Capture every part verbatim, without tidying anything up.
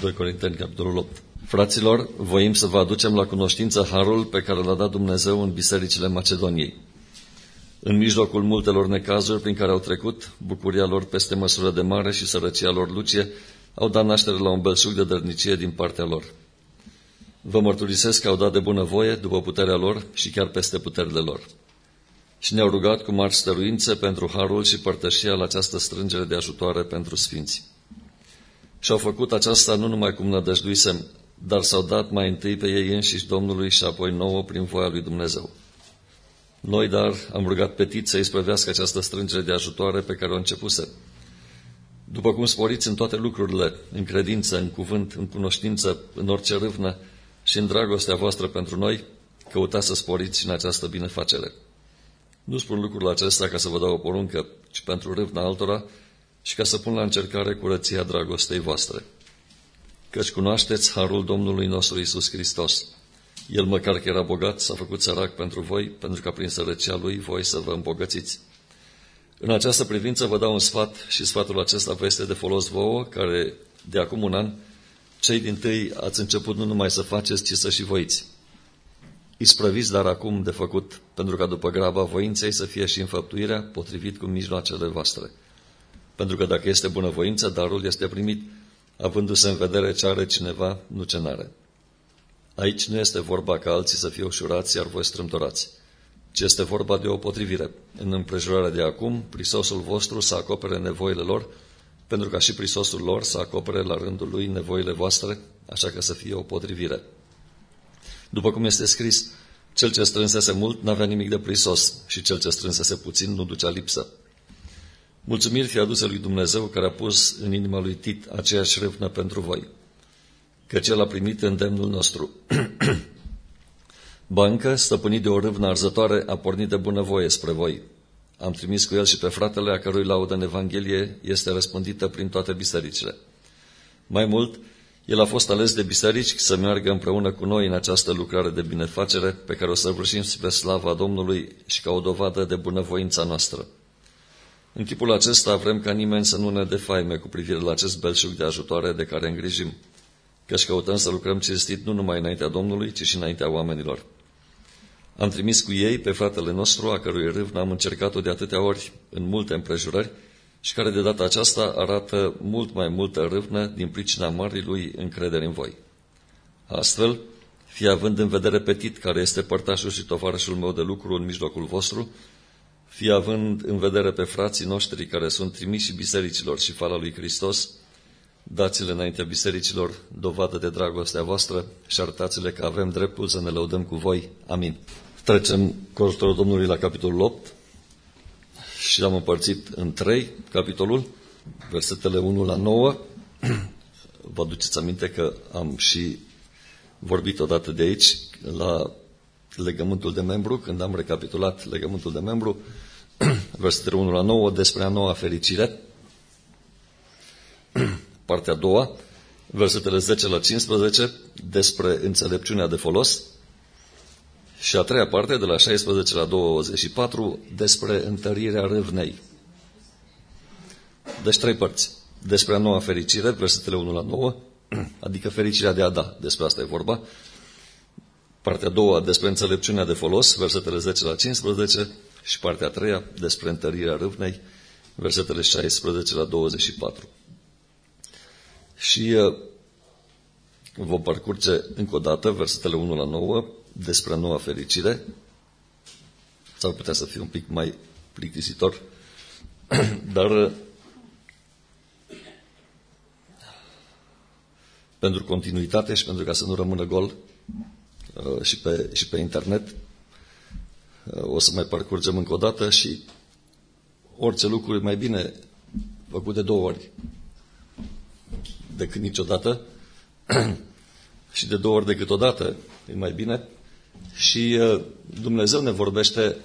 doi Corinteni, capitolul opt. Fraților, voim să vă aducem la cunoștință harul pe care l-a dat Dumnezeu în bisericile Macedoniei. În mijlocul multelor necazuri prin care au trecut, bucuria lor peste măsură de mare și sărăcia lor lucie au dat naștere la un belșug de dărnicie din partea lor. Vă mărturisesc că au dat de bunăvoie, după puterea lor și chiar peste puterile lor. Și ne-au rugat cu mari stăruințe pentru harul și părtășia la această strângere de ajutoare pentru sfinți. Și au făcut aceasta nu numai cum nădăjduisem, dar s-au dat mai întâi pe ei înșiși Domnului și apoi nouă prin voia lui Dumnezeu. Noi, dar, am rugat pe Tit să isprăvească această strângere de ajutoare pe care o începuse. După cum sporiți în toate lucrurile, în credință, în cuvânt, în cunoștință, în orice râvnă și în dragostea voastră pentru noi, căutați să sporiți și în această binefacere. Nu spun lucrul acesta ca să vă dau o poruncă, ci pentru râvna altora și ca să pun la încercare curăția dragostei voastre. Căci cunoașteți harul Domnului nostru Iisus Hristos. El, măcar că era bogat, s-a făcut sărac pentru voi, pentru ca prin sărăcia lui voi să vă îmbogățiți. În această privință vă dau un sfat și sfatul acesta vă este de folos vouă, care de acum un an, cei dintâi ați început nu numai să faceți, ci să și voiți. Isprăviți dar acum de făcut, pentru ca după graba voinței să fie și înfăptuirea potrivit cu mijloacele voastre. Pentru că dacă este bunăvoință, darul este primit, avându-se în vedere ce are cineva, nu ce n-are. Aici nu este vorba ca alții să fie ușurați, iar voi strâmtorați, ci este vorba de o potrivire. În împrejurarea de acum, prisosul vostru să acopere nevoile lor, pentru ca și prisosul lor să acopere la rândul lui nevoile voastre, așa că să fie o potrivire. După cum este scris, cel ce strânsese mult n-avea nimic de prisos și cel ce strânsese puțin nu ducea lipsă. Mulțumiri fie aduse lui Dumnezeu, care a pus în inima lui Tit aceeași râvnă pentru voi, căci el a primit îndemnul nostru. Ba încă, stăpânit de o râvnă arzătoare, a pornit de bunăvoie spre voi. Am trimis cu el și pe fratele, a cărui laudă în Evanghelie este răspândită prin toate bisericile. Mai mult, el a fost ales de biserici să meargă împreună cu noi în această lucrare de binefacere pe care o săvârșim spre slava Domnului și ca o dovadă de bunăvoința noastră. În chipul acesta vrem ca nimeni să nu ne defaime cu privire la acest belșug de ajutoare de care îngrijim, căci căutăm să lucrăm cinstit nu numai înaintea Domnului, ci și înaintea oamenilor. Am trimis cu ei pe fratele nostru, a cărui râvnă am încercat-o de atâtea ori în multe împrejurări și care de data aceasta arată mult mai multă râvnă din pricina marii lui încredere în voi. Astfel, fie având în vedere pe Tit, care este părtașul și tovarășul meu de lucru în mijlocul vostru, fie având în vedere pe frații noștri care sunt trimiși bisericilor și fala lui Hristos, dați-le înaintea bisericilor dovadă de dragostea voastră și arătați-le că avem dreptul să ne lăudăm cu voi. Amin. Trecem cu ajutorul Domnului la capitolul opt și l-am împărțit în trei capitolul, versetele unu la nouă. Vă aduceți aminte că am și vorbit odată de aici la legământul de membru, când am recapitulat legământul de membru, versetele unu la nouă, despre a noua fericire. Partea a doua, versetele zece la cincisprezece, despre înțelepciunea de folos. Și a treia parte, de la șaisprezece la douăzeci și patru, despre întărirea râvnei. Deci trei părți. Despre a noua fericire, versetele unu la nouă, adică fericirea de a da, despre asta e vorba. Partea a doua, despre înțelepciunea de folos, versetele zece la cincisprezece, și partea a treia, despre întărirea râvnei, versetele șaisprezece la douăzeci și patru. Și uh, vom parcurge încă o dată versetele unu la nouă despre noua fericire. S-ar putea să fie un pic mai plictisitor, dar uh, pentru continuitate și pentru ca să nu rămână gol uh, și, pe, și pe internet, uh, o să mai parcurgem încă o dată și orice lucru e mai bine făcut de două ori decât niciodată și de două ori decât odată e mai bine. Și uh, Dumnezeu ne vorbește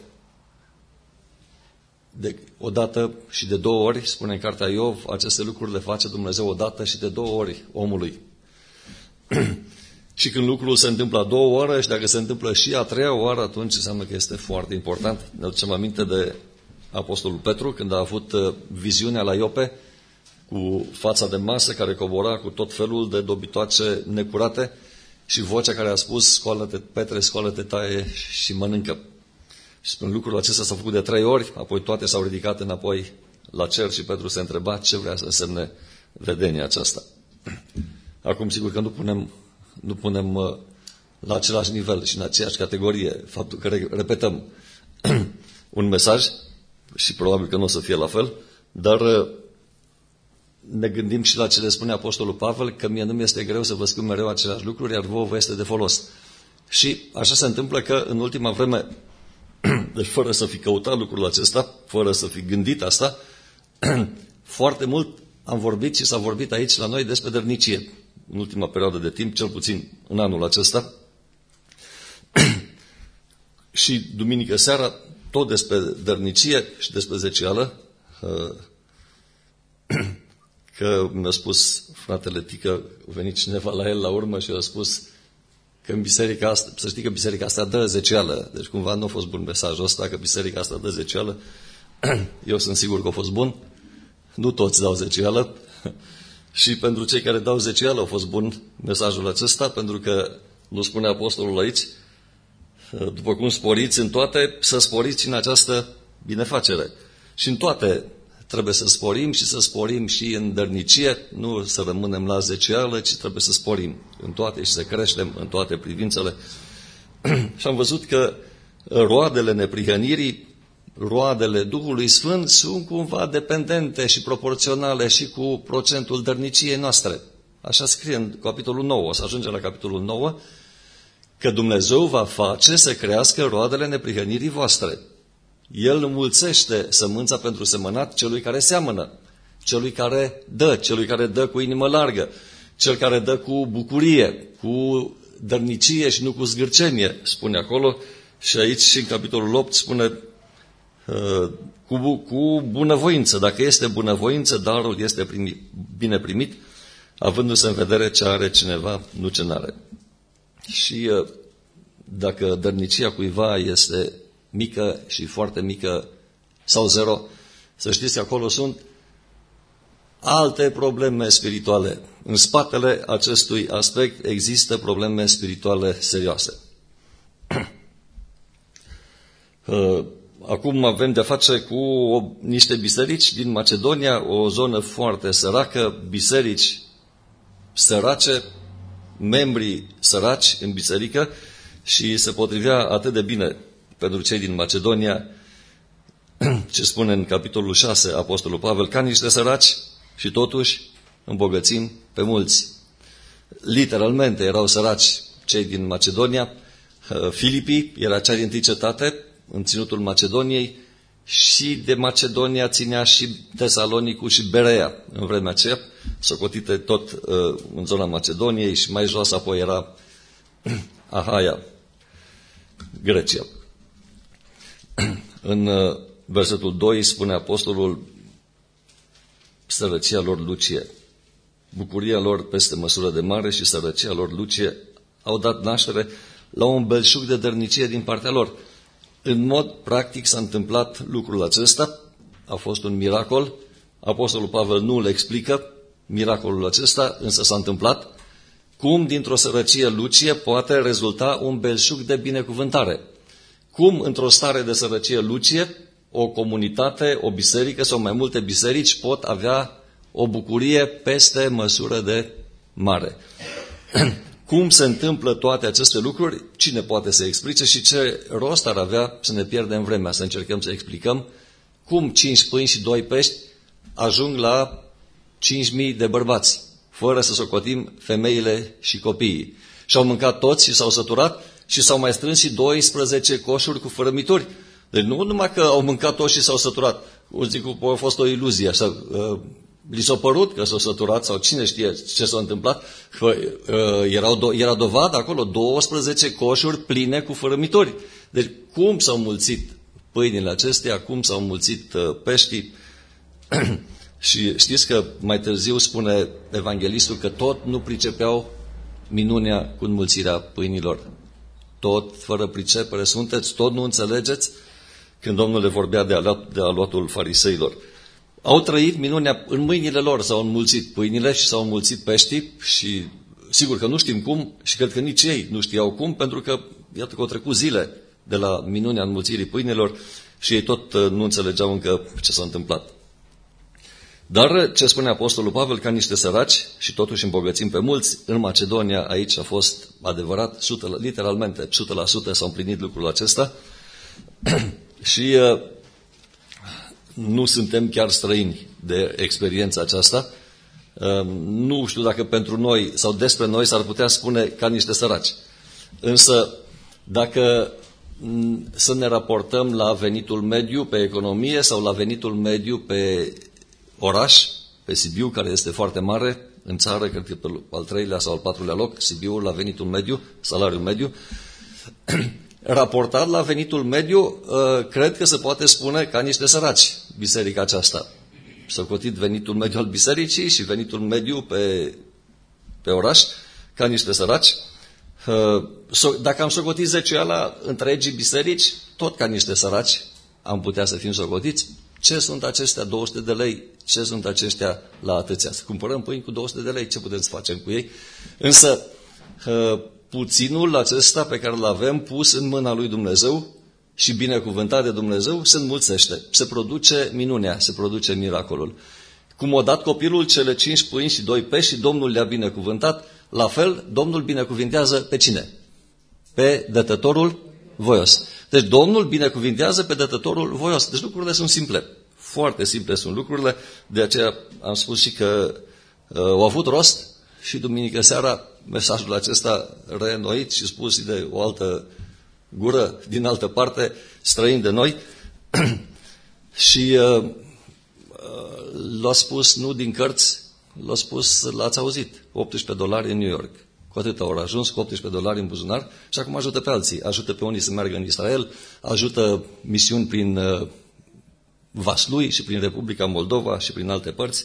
de odată și de două ori, spune în cartea Iov, aceste lucruri le face Dumnezeu odată și de două ori omului. Și când lucrul se întâmplă a două ori și dacă se întâmplă și a treia oară, atunci înseamnă că este foarte important. Ne aducem aminte de Apostolul Petru, când a avut uh, viziunea la Iope, cu fața de masă care cobora cu tot felul de dobitoace necurate și vocea care a spus: scoală-te, Petre, scoală-te, taie și mănâncă. Și spun, lucrul acesta s-a făcut de trei ori, apoi toate s-au ridicat înapoi la cer și Petru se întreba ce vrea să însemne vedenia aceasta. Acum, sigur că nu punem, nu punem la același nivel și în aceeași categorie faptul că repetăm un mesaj și probabil că nu o să fie la fel, dar ne gândim și la ce le spune Apostolul Pavel, că mie nu mi este greu să vă spun mereu aceleași lucruri, iar vouă vă este de folos. Și așa se întâmplă că în ultima vreme, deci fără să fi căutat lucrul acesta, fără să fi gândit asta, foarte mult am vorbit și s-a vorbit aici la noi despre dărnicie. În ultima perioadă de timp, cel puțin în anul acesta. Și duminică seara, tot despre dărnicie și despre zecială, că mi-a spus fratele Tică, a venit cineva la el la urmă și a spus că în biserica asta, să știi că biserica asta dă zecială. Deci cumva nu a fost bun mesajul ăsta, că biserica asta dă zecială. Eu sunt sigur că a fost bun. Nu toți dau zecială. Și pentru cei care dau zecială a fost bun mesajul acesta, pentru că nu spune apostolul aici, după cum sporiți în toate, să sporiți în această binefacere. Și în toate trebuie să sporim și să sporim și în dărnicie, nu să rămânem la zecială, ci trebuie să sporim în toate și să creștem în toate privințele. Și am văzut că roadele neprihănirii, roadele Duhului Sfânt sunt cumva dependente și proporționale și cu procentul dărniciei noastre. Așa scrie în capitolul nouă, o să ajungem la capitolul nouă, că Dumnezeu va face să crească roadele neprihănirii voastre. El înmulțește sămânța pentru semănat celui care seamănă, celui care dă, celui care dă cu inimă largă, cel care dă cu bucurie, cu dărnicie și nu cu zgârcenie, spune acolo. Și aici și în capitolul opt spune uh, cu, cu bunăvoință. Dacă este bunăvoință, darul este primit, bine primit, avându-se în vedere ce are cineva, nu ce n-are. Și uh, dacă dărnicia cuiva este mică și foarte mică sau zero, să știți că acolo sunt alte probleme spirituale. În spatele acestui aspect există probleme spirituale serioase. Acum avem de-a face cu o, niște biserici din Macedonia, o zonă foarte săracă, biserici sărace, membrii săraci în biserică, și se potrivea atât de bine pentru cei din Macedonia, ce spune în capitolul șase Apostolul Pavel, ca niște săraci și totuși îmbogățim pe mulți. Literalmente erau săraci cei din Macedonia. Filipii era cea dintâi cetate în ținutul Macedoniei și de Macedonia ținea și Tesalonicul și Berea în vremea aceea, socotite tot uh, în zona Macedoniei, și mai jos apoi era Ahaia, Grecia. În uh, versetul doi spune apostolul: sărăcia lor lucie, bucuria lor peste măsură de mare și sărăcia lor lucie au dat naștere la un belșug de dărnicie din partea lor. În mod practic s-a întâmplat lucrul acesta, a fost un miracol. Apostolul Pavel nu îl explică, miracolul acesta, însă s-a întâmplat. Cum dintr-o sărăcie lucie poate rezulta un belșug de binecuvântare? Cum într-o stare de sărăcie lucie o comunitate, o biserică sau mai multe biserici pot avea o bucurie peste măsură de mare? Cum se întâmplă toate aceste lucruri? Cine poate să explice și ce rost ar avea să ne pierdem vremea, să încercăm să explicăm cum cinci pâini și doi pești ajung la cinci mii de bărbați, fără să socotim femeile și copiii. Și-au mâncat toți și s-au săturat și s-au mai strâns și doisprezece coșuri cu fărămituri. Deci nu numai că au mâncat toți și s-au săturat. O zic că a fost o iluzie, așa, uh, li s-a părut că s-au săturat sau cine știe ce s-a întâmplat. Că, uh, erau do- era dovadă acolo, douăsprezece coșuri pline cu fărămituri. Deci cum s-au mulțit pâinile acestea, cum s-au mulțit uh, peștii? Și știți că mai târziu spune evanghelistul că tot nu pricepeau minunea cu înmulțirea pâinilor. Tot fără pricepere sunteți, tot nu înțelegeți? Când Domnul le vorbea de, aluat, de aluatul fariseilor. Au trăit minunea, în mâinile lor s-au înmulțit pâinile și s-au înmulțit peștii și sigur că nu știm cum și cred că nici ei nu știau cum, pentru că iată că au trecut zile de la minunea înmulțirii pâinilor și ei tot nu înțelegeau încă ce s-a întâmplat. Dar ce spune Apostolul Pavel, ca niște săraci și totuși îmbogățim pe mulți, în Macedonia aici a fost adevărat, o sută, literalmente, o sută la sută s-a împlinit lucrul acesta și uh, nu suntem chiar străini de experiența aceasta. Uh, nu știu dacă pentru noi sau despre noi s-ar putea spune ca niște săraci. Însă, dacă să ne raportăm la venitul mediu pe economie sau la venitul mediu pe oraș, pe Sibiu, care este foarte mare în țară, cred că pe al treilea sau al patrulea loc, Sibiul la venitul mediu, salariul mediu, raportat la venitul mediu, cred că se poate spune ca niște săraci biserica aceasta. S-a cotit venitul mediu al bisericii și venitul mediu pe, pe oraș, ca niște săraci. Dacă am socotit zeciuiala întregii biserici, tot ca niște săraci am putea să fim socotiți. Ce sunt acestea două sute de lei? Ce sunt aceștia la atâția? Să cumpărăm pâini cu două sute de lei, ce putem să facem cu ei? Însă, puținul acesta pe care îl avem pus în mâna lui Dumnezeu și binecuvântat de Dumnezeu se înmulțește. Se produce minunea, se produce miracolul. Cum a dat copilul cele cinci pâini și doi pești și Domnul le-a binecuvântat, la fel, Domnul binecuvintează pe cine? Pe dătătorul voios. Deci Domnul binecuvintează pe dătătorul voios. Deci lucrurile sunt simple. Foarte simple sunt lucrurile. De aceea am spus și că uh, au avut rost și duminică seara mesajul acesta reînnoit și spus de o altă gură din altă parte, străin de noi. Și uh, uh, l-a spus nu din cărți, l-a spus, l-ați auzit, optsprezece dolari în New York. Cu atât au ajuns, cu optsprezece dolari în buzunar și acum ajută pe alții. Ajută pe unii să meargă în Israel, ajută misiuni prin uh, Vaslui și prin Republica Moldova și prin alte părți.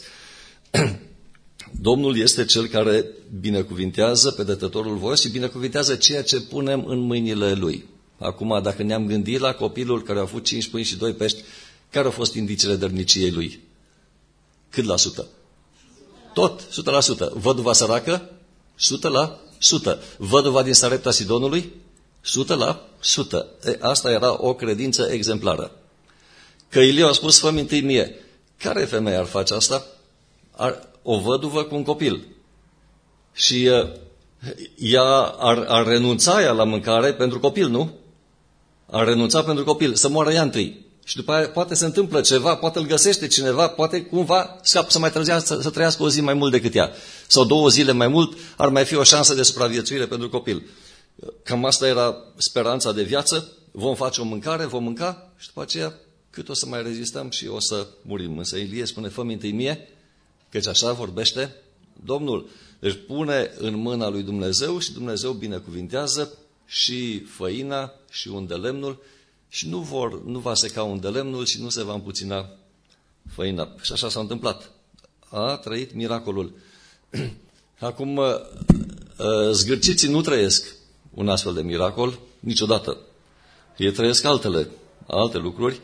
Domnul este Cel care binecuvintează pe dătătorul voios și binecuvintează ceea ce punem în mâinile Lui. Acum, dacă ne-am gândit la copilul care a avut cinci pâini și doi pești, care au fost indiciile dărniciei lui? Cât la sută? Tot, o sută la sută. Văduva săracă? o sută la sută. Văduva din Sarepta Sidonului? o sută la sută. E, asta era o credință exemplară. Că Ilie a spus, fă-mi întâi mie. Care femeie ar face asta? Ar, o văduvă cu un copil. Și uh, ea ar, ar renunța ea la mâncare pentru copil, nu? Ar renunța pentru copil, să moară ea întâi. Și după aia poate se întâmplă ceva, poate îl găsește cineva, poate cumva scapă să mai trăgească, să trăiască o zi mai mult decât ea. Sau două zile mai mult, ar mai fi o șansă de supraviețuire pentru copil. Cam asta era speranța de viață. Vom face o mâncare, vom mânca și după aceea cât o să mai rezistăm și o să murim. Însă Ilie spune, fă-mi întâi mie, căci așa vorbește Domnul. Deci pune în mâna lui Dumnezeu și Dumnezeu binecuvintează și făina și unde lemnul și nu, vor, nu va seca unde lemnul și nu se va împuțina făina. Și așa s-a întâmplat. A trăit miracolul. Acum, zgârciții nu trăiesc un astfel de miracol niciodată. Ei trăiesc altele, alte lucruri.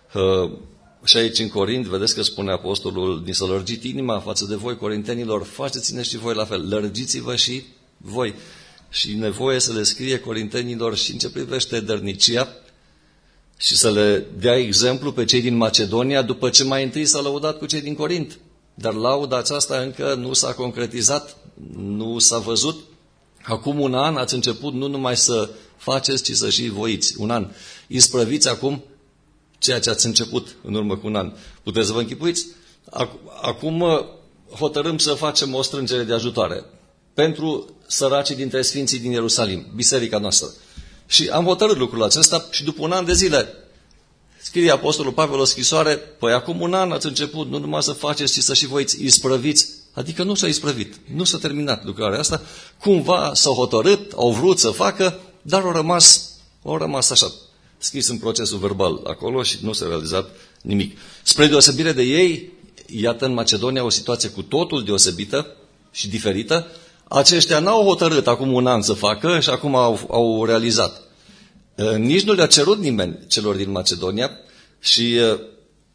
Și aici în Corint, vedeți că spune apostolul, din să lărgit inima față de voi, corintenilor, faceți-ne și voi la fel, lărgiți-vă și voi. Și nevoie să le scrie corintenilor și în ce privește dărnicia și să le dea exemplu pe cei din Macedonia după ce mai întâi s-a lăudat cu cei din Corint. Dar lauda aceasta încă nu s-a concretizat, nu s-a văzut. Acum un an ați început nu numai să faceți, ci să și voiți. Un an. Isprăviți acum ceea ce ați început în urmă cu un an. Puteți să vă închipuiți? Acum hotărâm să facem o strângere de ajutoare pentru săracii dintre sfinții din Ierusalim, biserica noastră. Și am hotărât lucrul acesta și după un an de zile scrie apostolul Pavel o scrisoare, păi acum un an ați început nu numai să faceți, ci să și voiți isprăviți. Adică nu s-a isprăvit, nu s-a terminat lucrarea asta. Cumva s-au hotărât, au vrut să facă, dar au rămas, au rămas așa, scris în procesul verbal acolo și nu s-a realizat nimic. Spre deosebire de ei, iată în Macedonia o situație cu totul deosebită și diferită. Aceștia n-au hotărât acum un an să facă și acum au, au realizat. Nici nu le-a cerut nimeni celor din Macedonia și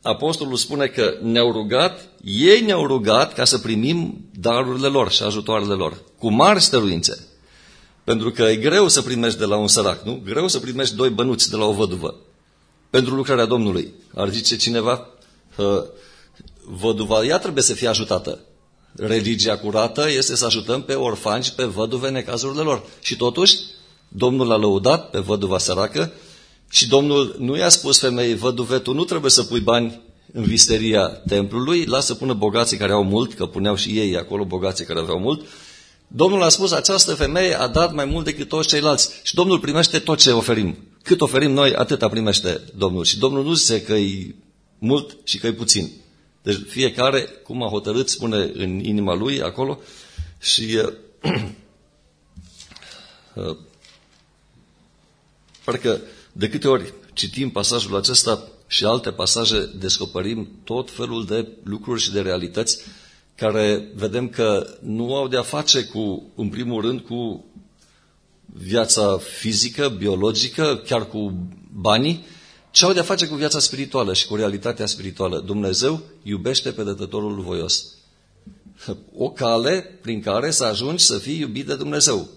apostolul spune că ne-au rugat, ei ne-au rugat ca să primim darurile lor și ajutoarele lor, cu mari stăruințe. Pentru că e greu să primești de la un sărac, nu? Greu să primești doi bănuți de la o văduvă. Pentru lucrarea Domnului. Ar zice cineva, văduva, ea trebuie să fie ajutată. Religia curată este să ajutăm pe orfani și pe văduve necazurile lor. Și totuși, Domnul a lăudat pe văduva săracă și Domnul nu i-a spus femeii, văduve, tu nu trebuie să pui bani în visteria templului, lasă să pună bogații care au mult, că puneau și ei acolo bogații care aveau mult. Domnul a spus, această femeie a dat mai mult decât toți ceilalți și Domnul primește tot ce oferim. Cât oferim noi, atâta primește Domnul. Și Domnul nu zice că e mult și că e puțin. Deci fiecare, cum a hotărât, spune în inima lui acolo și uh, uh, parcă de câte ori citim pasajul acesta și alte pasaje, descoperim tot felul de lucruri și de realități care vedem că nu au de-a face cu, în primul rând, cu viața fizică, biologică, chiar cu banii, ci au de-a face cu viața spirituală și cu realitatea spirituală. Dumnezeu iubește pe dătătorul voios. O cale prin care să ajungi să fii iubit de Dumnezeu.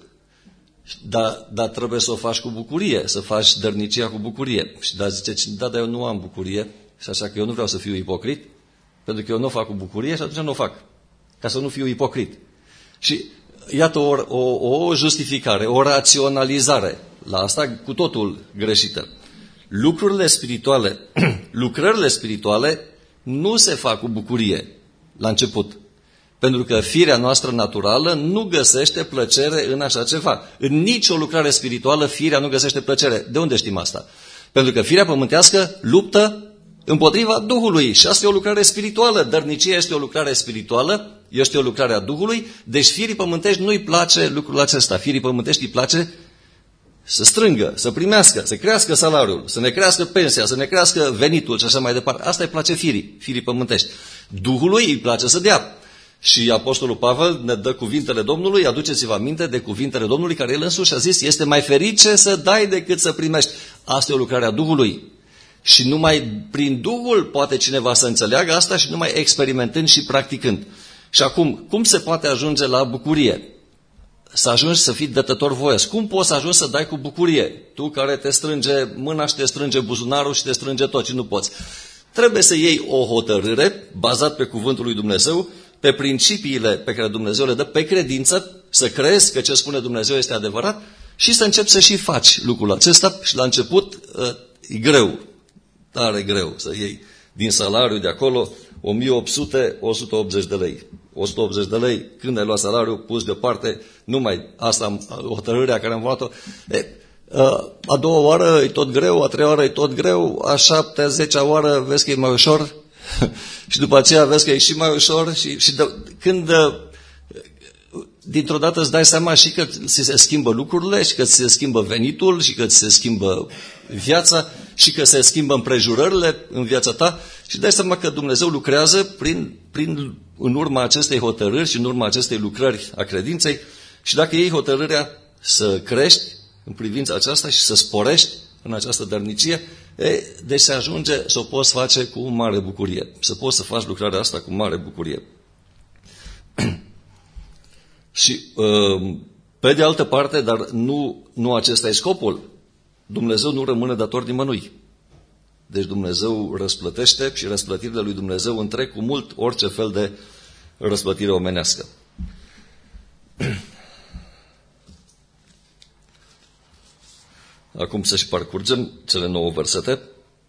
Dar, dar trebuie să o faci cu bucurie, să faci dărnicia cu bucurie. Și da, zice, da, dar eu nu am bucurie și așa că eu nu vreau să fiu ipocrit, pentru că eu nu o fac cu bucurie și atunci nu o fac. Ca să nu fiu ipocrit. Și iată o, o, o justificare, o raționalizare la asta cu totul greșită. Lucrurile spirituale, lucrările spirituale nu se fac cu bucurie la început. Pentru că firea noastră naturală nu găsește plăcere în așa ceva. În nicio lucrare spirituală firea nu găsește plăcere. De unde știm asta? Pentru că firea pământească luptă împotriva Duhului și asta e o lucrare spirituală. Dărnicia este o lucrare spirituală, este o lucrare a Duhului, deci firii pământești nu-i place lucrul acesta. Firii pământești îi place să strângă, să primească, să crească salariul, să ne crească pensia, să ne crească venitul și așa mai departe. Asta îi place firii, firii pământești. Duhului îi place să dea. Și Apostolul Pavel ne dă cuvintele Domnului, aduceți-vă aminte de cuvintele Domnului care el însuși a zis, este mai ferice să dai decât să primești. Asta e o lucrare a Duhului. Și numai prin Duhul poate cineva să înțeleagă asta și numai experimentând și practicând. Și acum, cum se poate ajunge la bucurie? Să ajungi să fii dătător voios. Cum poți să ajungi să dai cu bucurie? Tu care te strânge mâna și te strânge buzunarul și te strânge tot și nu poți. Trebuie să iei o hotărâre bazat pe cuvântul lui Dumnezeu, pe principiile pe care Dumnezeu le dă, pe credință, să crezi că ce spune Dumnezeu este adevărat și să începi să și faci lucrul acesta. Și la început e greu, tare greu să iei din salariu de acolo o mie opt sute - o sută optzeci de lei. o sută optzeci de lei, când ai luat salariul, pus deoparte, numai asta, hotărârea care am luat-o. E, a doua oară e tot greu, a treia oară e tot greu, a șaptea, zecea oară vezi că e mai ușor și după aceea vezi că e și mai ușor și, și de, când dintr-o dată îți dai seama și că ți se schimbă lucrurile și că ți se schimbă venitul și că ți se schimbă viața și că se schimbă împrejurările în viața ta și dai seama că Dumnezeu lucrează prin, prin, în urma acestei hotărâri și în urma acestei lucrări a credinței și dacă iei hotărârea să crești în privința aceasta și să sporești în această dărnicie, e, deci se ajunge să o poți face cu mare bucurie. Să poți să faci lucrarea asta cu mare bucurie. Și pe de altă parte, dar nu, nu acesta e scopul. Dumnezeu nu rămâne dator nimănui. Deci Dumnezeu răsplătește și răsplătirile lui Dumnezeu întrec cu mult orice fel de răsplătire omenească. Acum să și parcurgem cele nouă versete.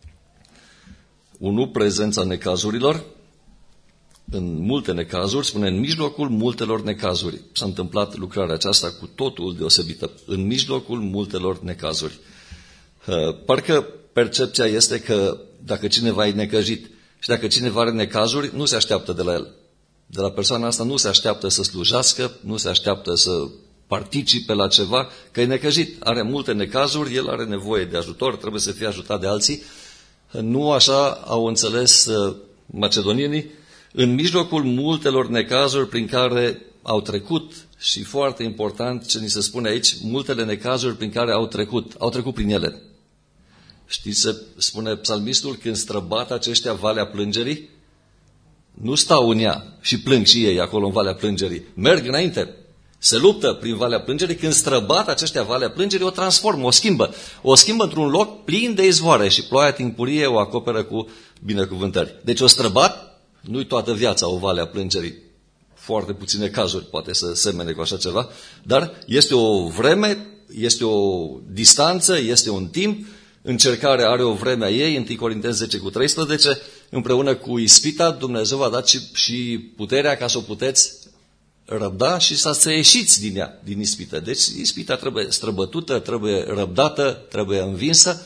unu. Prezența necazurilor. În multe necazuri, spune, în mijlocul multelor necazuri. S-a întâmplat lucrarea aceasta cu totul deosebită. În mijlocul multelor necazuri. Parcă percepția este că dacă cineva e necăjit și dacă cineva are necazuri, nu se așteaptă de la el. De la persoana asta nu se așteaptă să slujească, nu se așteaptă să participe la ceva, că e necăjit. Are multe necazuri, el are nevoie de ajutor, trebuie să fie ajutat de alții. Nu așa au înțeles macedonienii. În mijlocul multelor necazuri prin care au trecut, și foarte important ce ni se spune aici, multele necazuri prin care au trecut, au trecut prin ele. Știți, se spune psalmistul, când străbat aceștia valea plângerii, nu stau în ea și plâng și ei acolo în valea plângerii. Merg înainte, se luptă prin valea plângerii, când străbat aceștia valea plângerii, o transformă, o schimbă. O schimbă într-un loc plin de izvoare și ploaia timpurie o acoperă cu binecuvântări. Deci o străbat, nu-i toată viața o valea plângerii. Foarte puține cazuri poate să semene cu așa ceva, dar este o vreme, este o distanță, este un timp. Încercarea are o vreme a ei, întâi Corinteni zece cu treisprezece, împreună cu ispita, Dumnezeu v-a dat și, și puterea ca să o puteți răbda și să, să ieșiți din ea, din ispită. Deci ispita trebuie străbătută, trebuie răbdată, trebuie învinsă.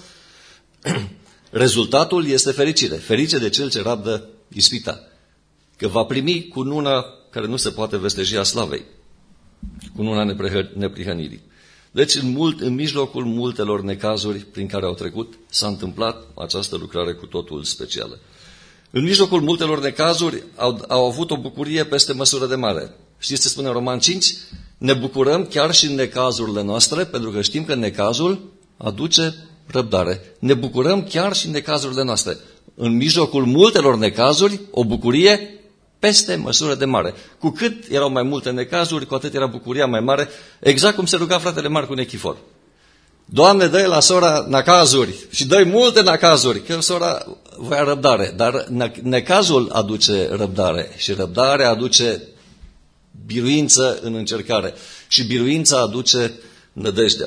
Rezultatul este fericire. Ferice de cel ce rabdă ispita, că va primi cununa care nu se poate vesteji a slavei, cununa neprihănirii. Deci, în, mult, în mijlocul multelor necazuri prin care au trecut, s-a întâmplat această lucrare cu totul specială. În mijlocul multelor necazuri au, au avut o bucurie peste măsură de mare. Știți ce spune în Roman cinci? Ne bucurăm chiar și în necazurile noastre, pentru că știm că necazul aduce răbdare. Ne bucurăm chiar și în necazurile noastre. În mijlocul multelor necazuri, o bucurie peste măsură de mare. Cu cât erau mai multe necazuri, cu atât era bucuria mai mare, exact cum se ruga fratele Marcu Nechifor. Doamne, dă-i la sora necazuri și dă-i multe necazuri, că sora voia răbdare, dar necazul aduce răbdare și răbdarea aduce biruință în încercare și biruința aduce nădejdea.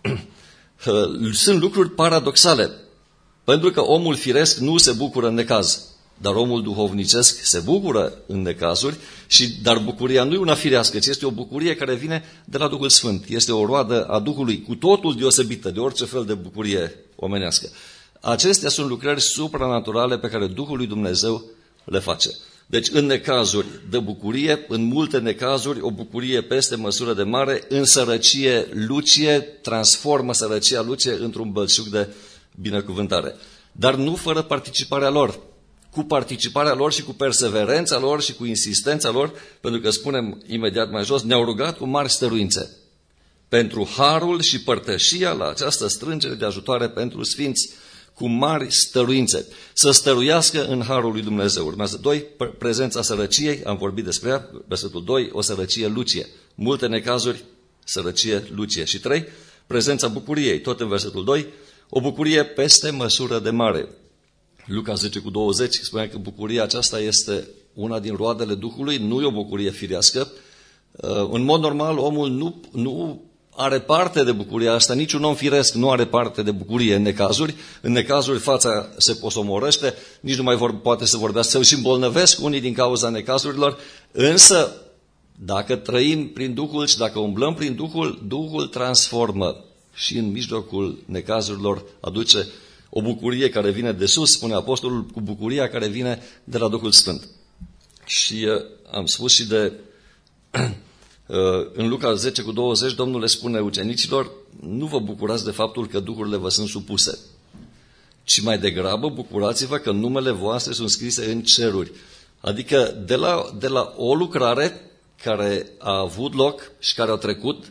Sunt lucruri paradoxale, pentru că omul firesc nu se bucură în necaz. Dar omul duhovnicesc se bucură în necazuri, și, dar bucuria nu e una firească, ci este o bucurie care vine de la Duhul Sfânt. Este o roadă a Duhului cu totul deosebită de orice fel de bucurie omenească. Acestea sunt lucrări supranaturale pe care Duhul lui Dumnezeu le face. Deci în necazuri dă bucurie, în multe necazuri o bucurie peste măsură de mare, în sărăcie lucie, transformă sărăcia lucie într-un belșug de binecuvântare. Dar nu fără participarea lor. Cu participarea lor și cu perseverența lor și cu insistența lor, pentru că spunem imediat mai jos, ne-au rugat cu mari stăruințe pentru harul și părtășia la această strângere de ajutoare pentru sfinți, cu mari stăruințe. Să stăruiască în harul lui Dumnezeu. Urmează doi, prezența sărăciei, am vorbit despre ea, versetul doi, o sărăcie lucie. Multe necazuri, sărăcie lucie. Și trei, prezența bucuriei, tot în versetul doi, o bucurie peste măsură de mare. Luca zece cu douăzeci spunea că bucuria aceasta este una din roadele Duhului, nu e o bucurie firească. În mod normal, omul nu, nu are parte de bucuria asta, niciun om firesc nu are parte de bucurie în necazuri. În necazuri fața se posomorăște, nici nu mai vor, poate să vorbească, se și îmbolnăvesc unii din cauza necazurilor, însă dacă trăim prin Duhul și dacă umblăm prin Duhul, Duhul transformă și în mijlocul necazurilor aduce o bucurie care vine de sus, spune apostolul, cu bucuria care vine de la Duhul Sfânt. Și uh, am spus și de, uh, în Luca zece cu douăzeci, Domnul le spune ucenicilor, nu vă bucurați de faptul că duhurile vă sunt supuse, ci mai degrabă bucurați-vă că numele voastre sunt scrise în ceruri. Adică de la, de la o lucrare care a avut loc și care a trecut,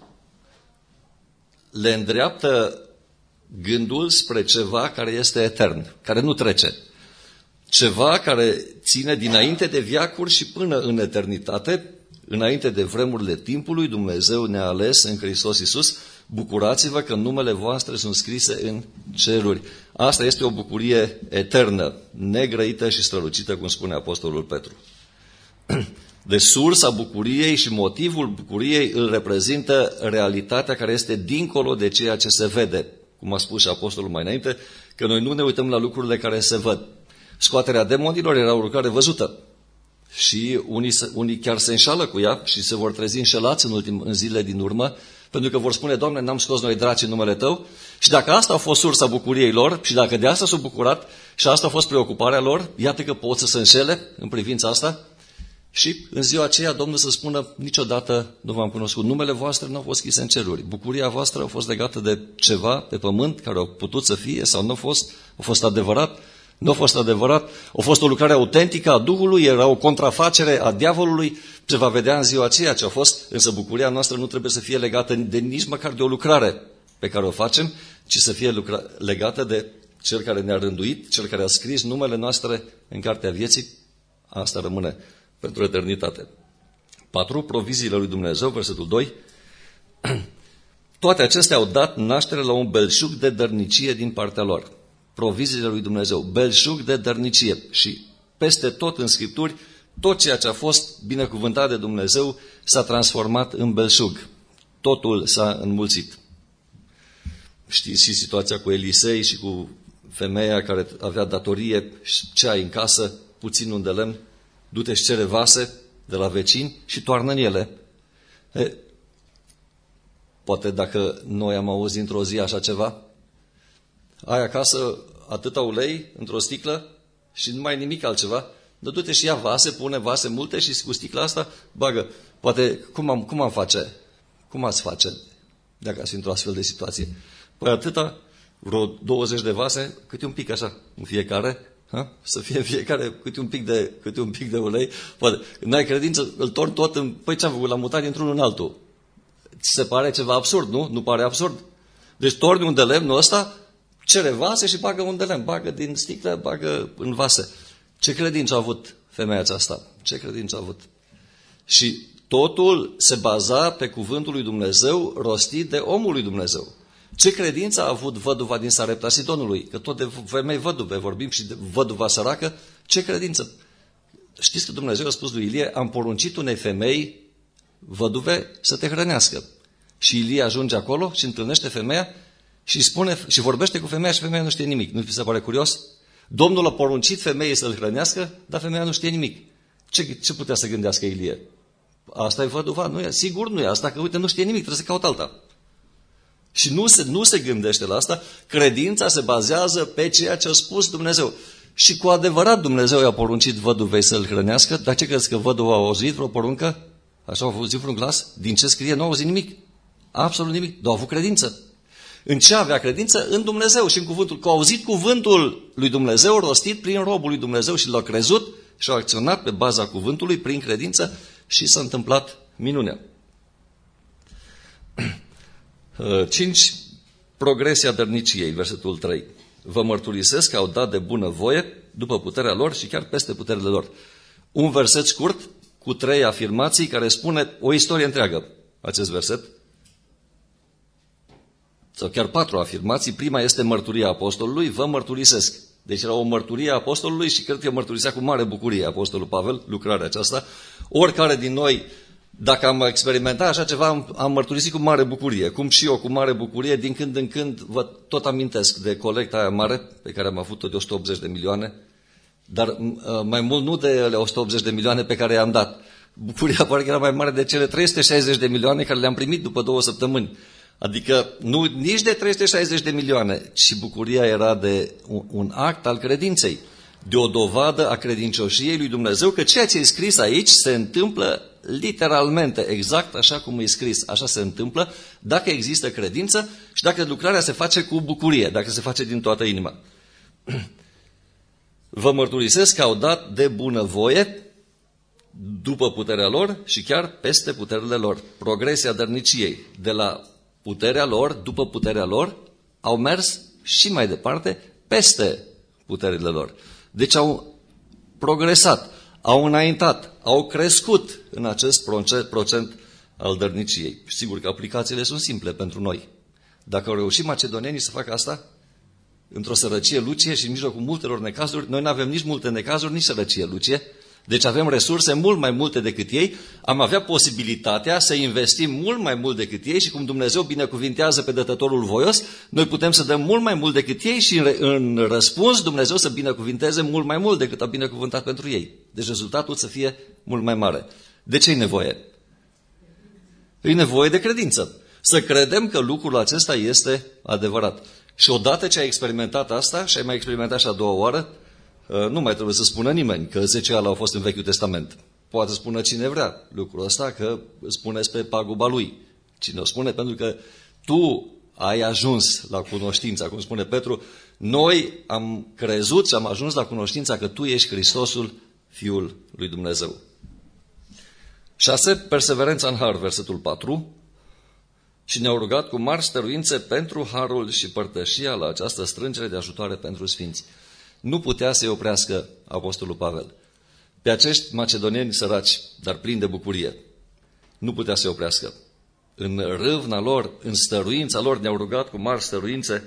le îndreaptă gândul spre ceva care este etern, care nu trece. Ceva care ține dinainte de veacuri și până în eternitate, înainte de vremurile timpului, Dumnezeu ne-a ales în Hristos Iisus. Bucurați-vă că numele voastre sunt scrise în ceruri. Asta este o bucurie eternă, negrăită și strălucită, cum spune apostolul Petru. De sursa bucuriei și motivul bucuriei îl reprezintă realitatea care este dincolo de ceea ce se vede. Cum a spus și apostolul mai înainte, că noi nu ne uităm la lucrurile care se văd. Scoaterea demonilor era o lucrare văzută. Și unii, unii chiar se înșală cu ea și se vor trezi înșelați în, ultim, în zilele din urmă, pentru că vor spune, Doamne, n-am scos noi draci în numele Tău. Și dacă asta a fost sursa bucuriei lor și dacă de asta s-au bucurat și asta a fost preocuparea lor, iată că pot să se înșele în privința asta. Și în ziua aceea Domnul să spună, niciodată nu v-am cunoscut. Numele voastre nu au fost scrise în ceruri. Bucuria voastră a fost legată de ceva pe pământ care au putut să fie sau nu a fost, a fost adevărat. Nu a fost adevărat, a fost o lucrare autentică a Duhului, era o contrafacere a diavolului, ce va vedea în ziua aceea ce a fost, însă bucuria noastră nu trebuie să fie legată de nici măcar de o lucrare pe care o facem, ci să fie lucra- legată de Cel care ne-a rânduit, Cel care a scris numele noastre în cartea vieții, asta rămâne pentru eternitate. patru. Proviziile lui Dumnezeu, versetul doi. Toate acestea au dat naștere la un belșug de dărnicie din partea lor. Proviziile lui Dumnezeu, belșug de dărnicie. Și peste tot în Scripturi, tot ceea ce a fost binecuvântat de Dumnezeu s-a transformat în belșug. Totul s-a înmulțit. Știți și situația cu Elisei și cu femeia care avea datorie, ce ai în casă, puțin un de lemn, du-te și cere vase de la vecini și toarnă în ele. E, poate dacă noi am auzit într-o zi așa ceva, ai acasă atâta ulei într-o sticlă și nu mai ai nimic altceva, dar du-te și ia vase, pune vase multe și cu sticla asta bagă. Poate, cum am, cum am face? Cum ați face dacă ați fi într-o astfel de situație? Păi atâta, vreo douăzeci de vase, câte un pic așa, în fiecare, ha? Să fie în fiecare câte un pic de, câte un pic de ulei. Poate, n-ai credință, îl torni tot în... Păi ce-am făcut? L-am mutat dintr-unul în altul. Ți se pare ceva absurd, nu? Nu pare absurd? Deci torni un de lemnul ăsta, cere vase și bagă un de lemn, bagă din sticlă, bagă în vase. Ce credință a avut femeia aceasta? Ce credință a avut? Și totul se baza pe cuvântul lui Dumnezeu rostit de omul lui Dumnezeu. Ce credință a avut văduva din Sarepta Sidonului? Că tot de femei văduve vorbim și de văduva săracă. Ce credință? Știți că Dumnezeu a spus lui Ilie, am poruncit unei femei văduve să te hrănească. Și Ilie ajunge acolo și întâlnește femeia și spune și vorbește cu femeia și femeia nu știe nimic. Nu vi se pare curios? Domnul a poruncit femeii să-l hrănească, dar femeia nu știe nimic. Ce, ce putea să gândească Ilie? Asta e văduva? Nu e? Sigur nu e asta, că uite, nu știe nimic, trebuie să caut alta. Și nu se, nu se gândește la asta. Credința se bazează pe ceea ce a spus Dumnezeu. Și cu adevărat Dumnezeu i-a poruncit văduvei să-l hrănească, dar ce crezi că văduva a auzit vreo poruncă? Așa a auzit vreun glas? Din ce scrie? Nu a auzit nimic. Absolut nimic. Dar a avut credință. În ce avea credință? În Dumnezeu și în cuvântul. Că a auzit cuvântul lui Dumnezeu rostit prin robul lui Dumnezeu și l-a crezut și a acționat pe baza cuvântului prin credință și s-a întâmplat minunea. cinci. Progresia dărniciei, versetul trei. Vă mărturisesc că au dat de bună voie după puterea lor și chiar peste puterile lor. Un verset scurt cu trei afirmații care spune o istorie întreagă. Acest verset. Sau chiar patru afirmații. Prima este mărturia apostolului, vă mărturisesc. Deci era o mărturie a apostolului și cred că mărturisea cu mare bucurie apostolul Pavel, lucrarea aceasta. Oricare din noi, dacă am experimentat așa ceva, am, am mărturisit cu mare bucurie. Cum și eu, cu mare bucurie, din când în când vă tot amintesc de colecta aia mare, pe care am avut-o de o sută optzeci de milioane, dar mai mult nu de o sută optzeci de milioane pe care i-am dat. Bucuria pare că era mai mare de cele trei sute șaizeci de milioane care le-am primit după două săptămâni. Adică nu nici de trei sute șaizeci de milioane, ci bucuria era de un, un act al credinței, de o dovadă a credincioșiei lui Dumnezeu, că ceea ce e scris aici se întâmplă literalmente, exact așa cum e scris, așa se întâmplă, dacă există credință și dacă lucrarea se face cu bucurie, dacă se face din toată inima. Vă mărturisesc că au dat de bunăvoie după puterea lor și chiar peste puterile lor. Progresia dărniciei, de la puterea lor, după puterea lor, au mers și mai departe peste puterile lor. Deci au progresat, au înaintat, au crescut în acest procent al dărniciei. Sigur că aplicațiile sunt simple pentru noi. Dacă au reușit macedonienii să facă asta, într-o sărăcie lucie și în mijlocul multelor necazuri, noi nu avem nici multe necazuri, nici sărăcie lucie, deci avem resurse mult mai multe decât ei, am avea posibilitatea să investim mult mai mult decât ei și cum Dumnezeu binecuvintează pe dătătorul voios, noi putem să dăm mult mai mult decât ei și în răspuns Dumnezeu să binecuvinteze mult mai mult decât a binecuvântat pentru ei. Deci rezultatul să fie mult mai mare. De ce e nevoie? E nevoie de credință. Să credem că lucrul acesta este adevărat. Și odată ce ai experimentat asta și ai mai experimentat și a doua oară, nu mai trebuie să spună nimeni că zece ale au fost în Vechiul Testament. Poate spune cine vrea lucrul ăsta, că spuneți pe paguba lui. Cine o spune? Pentru că tu ai ajuns la cunoștința, cum spune Petru, noi am crezut și am ajuns la cunoștința că tu ești Hristosul, Fiul lui Dumnezeu. șase. Perseverența în har, versetul patru. și ne-au rugat cu mari stăruințe pentru harul și părtășia la această strângere de ajutoare pentru sfinți. Nu putea să-i oprească apostolul Pavel. Pe acești macedonieni săraci, dar plini de bucurie, nu putea să-i oprească. În râvna lor, în stăruința lor, ne-au rugat cu mari stăruințe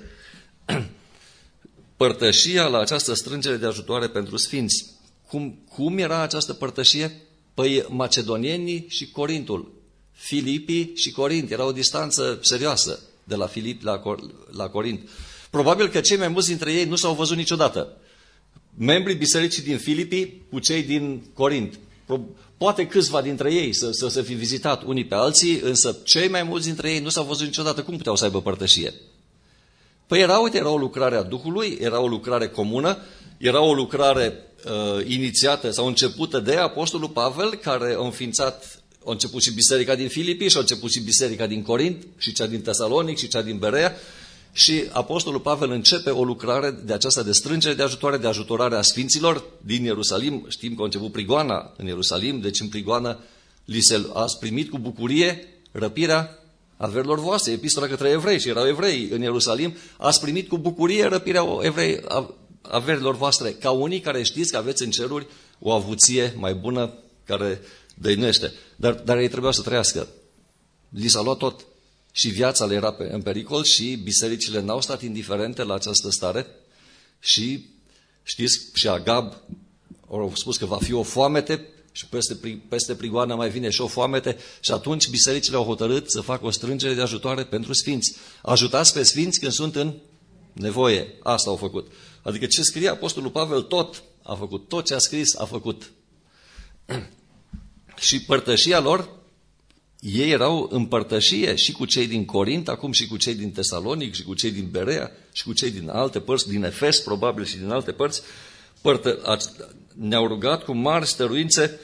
părtășia la această strângere de ajutoare pentru sfinți. Cum, cum era această părtășie? Păi macedonienii și Corintul, Filipii și Corint, era o distanță serioasă de la Filip la, la Corint. Probabil că cei mai mulți dintre ei nu s-au văzut niciodată. Membrii bisericii din Filipii cu cei din Corint. Poate câțiva dintre ei să, să se fi vizitat unii pe alții, însă cei mai mulți dintre ei nu s-au văzut niciodată. Cum puteau să aibă părtășie? Păi era, uite, era o lucrare a Duhului, era o lucrare comună, era o lucrare uh, inițiată sau începută de apostolul Pavel, care a înființat, a început și biserica din Filipii și a început și biserica din Corint și cea din Tesalonic și cea din Berea. Și apostolul Pavel începe o lucrare de aceasta de strângere de ajutoare, de ajutorare a sfinților din Ierusalim. Știm că a început prigoana în Ierusalim, deci în prigoană li se a primit cu bucurie răpirea averilor voastre. Epistola către evrei, și erau evrei în Ierusalim, ați primit cu bucurie răpirea evrei, averilor voastre, ca unii care știți că aveți în ceruri o avuție mai bună care dăinuiește. Dar, dar ei trebuiau să trăiască. Li s-a luat tot. Și viața le era în pericol și bisericile n-au stat indiferente la această stare. Și știți, și Agab au spus că va fi o foamete și peste, peste prigoană mai vine și o foamete. Și atunci bisericile au hotărât să facă o strângere de ajutoare pentru sfinți. Ajutați pe sfinți când sunt în nevoie. Asta au făcut. Adică ce scrie apostolul Pavel, tot a făcut. Tot ce a scris a făcut. Și părtășia lor, ei erau în părtășie și cu cei din Corint, acum și cu cei din Tesalonic, și cu cei din Berea, și cu cei din alte părți, din Efes, probabil, și din alte părți. Părtă, ne-au rugat cu mari stăruințe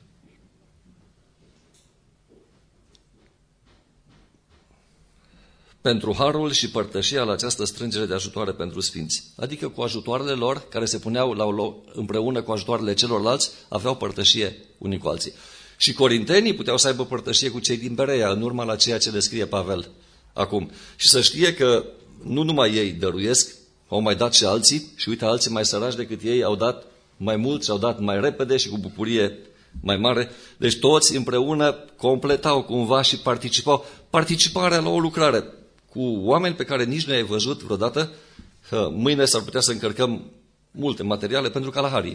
pentru harul și părtășia la această strângere de ajutoare pentru sfinți. Adică cu ajutoarele lor, care se puneau la o, împreună cu ajutoarele celorlalți, aveau părtășie unii cu alții. Și corintenii puteau să aibă părtășie cu cei din Berea, în urma la ceea ce descrie Pavel acum. Și să știe că nu numai ei dăruiesc, au mai dat și alții, și uite, alții mai săraci decât ei au dat mai mult și au dat mai repede și cu bucurie mai mare. Deci toți împreună completau cumva și participau. Participarea la o lucrare cu oameni pe care nici nu i-ai văzut vreodată. Mâine s-ar putea să încărcăm multe materiale pentru Kalahari.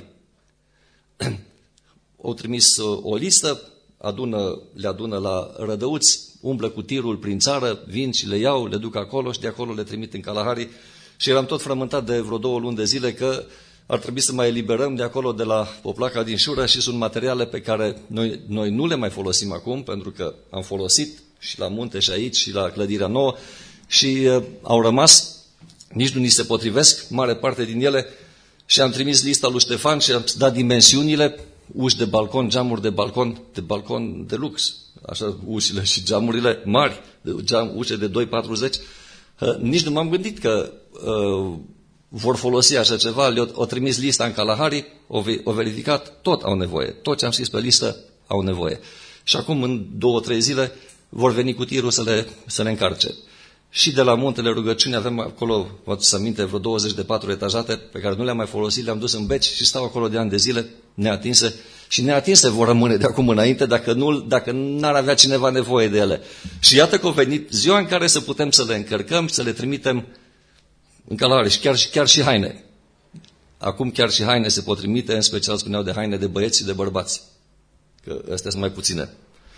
Au trimis o listă, adună, le adună la Rădăuți, umblă cu tirul prin țară, vin și le iau, le duc acolo și de acolo le trimit în Kalahari. Și eram tot frământat de vreo două luni de zile că ar trebui să mai eliberăm de acolo, de la Poplaca din Șură, și sunt materiale pe care noi, noi nu le mai folosim acum, pentru că am folosit și la munte și aici și la clădirea nouă și uh, au rămas, nici nu ni se potrivesc, mare parte din ele, și am trimis lista lui Ștefan și am dat dimensiunile, uși de balcon, geamuri de balcon, de balcon de lux, așa, ușile și geamurile mari, geam, ușe de doi patruzeci. Uh, nici nu m-am gândit că uh, vor folosi așa ceva, le-o trimis lista în Kalahari, o, o verificat, tot au nevoie, tot ce am scris pe listă au nevoie. Și acum, în două, trei zile, vor veni cu tirul să le, să le încarce. Și de la Muntele Rugăciunii avem acolo, vă aduceți aminte, vreo douăzeci de patru etajate pe care nu le-am mai folosit, le-am dus în beci și stau acolo de ani de zile, neatinse, și neatinse vor rămâne de acum înainte dacă, nu, dacă n-ar avea cineva nevoie de ele. Și iată că a venit ziua în care să putem să le încărcăm și să le trimitem în Kalahari, și chiar, chiar și haine. Acum chiar și haine se pot trimite, în special spuneau de haine de băieți și de bărbați, că astea sunt mai puține.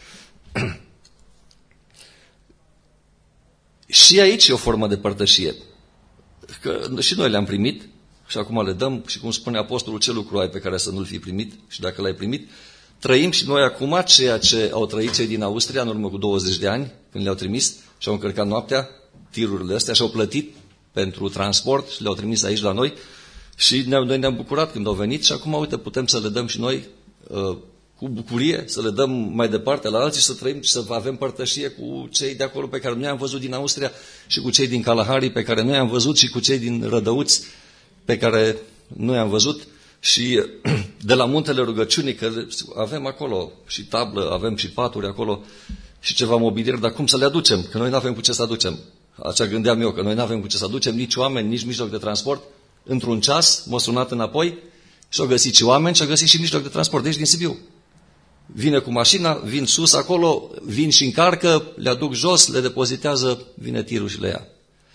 Și aici e o formă de părtășie. Că și noi le-am primit și acum le dăm, și cum spune apostolul, ce lucru ai pe care să nu-l fi primit, și dacă l-ai primit, trăim și noi acum ceea ce au trăit cei din Austria în urmă cu douăzeci de ani, când le-au trimis și au încărcat noaptea tirurile astea și au plătit pentru transport și le-au trimis aici la noi și ne noi ne-am bucurat când au venit și acum, uite, putem să le dăm și noi uh, cu bucurie, să le dăm mai departe la alții, să trăim și să avem părtășie cu cei de acolo pe care noi am văzut din Austria și cu cei din Kalahari pe care noi am văzut și cu cei din Rădăuți pe care noi am văzut și de la Muntele Rugăciunii, că avem acolo și tablă, avem și paturi acolo și ceva mobilier, dar cum să le aducem? Că noi nu avem cu ce să aducem. Așa gândeam eu, că noi nu avem cu ce să aducem nici oameni, nici mijloc de transport. Într-un ceas m-a sunat înapoi și au găsit și oameni și au găsit și mijloc de transport. Deci din Sibiu. Vine cu mașina, vin sus acolo, vin și încarcă, le aduc jos, le depozitează, vine tirul și le ia.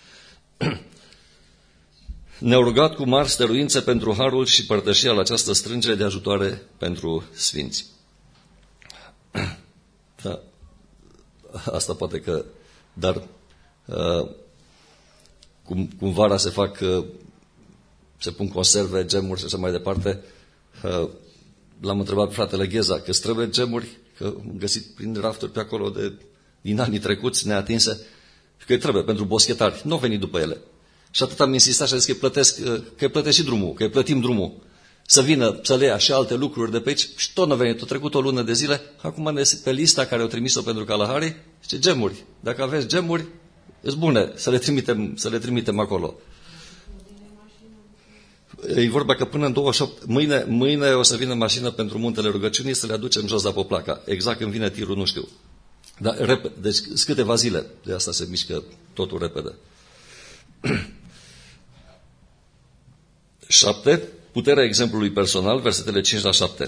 Ne-au rugat cu mari stăruințe pentru harul și părtășia la această strângere de ajutoare pentru sfinți. Da. Asta poate că, dar uh, cum, cum vara se fac, uh, se pun conserve, gemuri și așa mai departe, uh, l-am întrebat pe fratele Gheza că îți trebuie gemuri, că am găsit prin rafturi pe acolo de, din anii trecuți neatinse, și că îi trebuie pentru boschetari. Nu au venit după ele. Și atât am insistat și am zis că îi plătesc, că îi plătesc și drumul, că îi plătim drumul. Să vină, să le ia și alte lucruri de pe aici și tot nu a venit. A trecut o lună de zile, acum pe lista care au trimis-o pentru Kalahari, zice gemuri. Dacă aveți gemuri, sunt bune, să le trimitem, să le trimitem acolo. E vorba că până în douăzeci și opt, mâine, mâine o să vină mașină pentru Muntele Rugăciunii să le aducem jos la Poplaca. Exact când vine tirul, nu știu. Dar repede, deci sunt câteva zile, de asta se mișcă totul repede. șapte. Puterea exemplului personal, versetele cinci la șapte.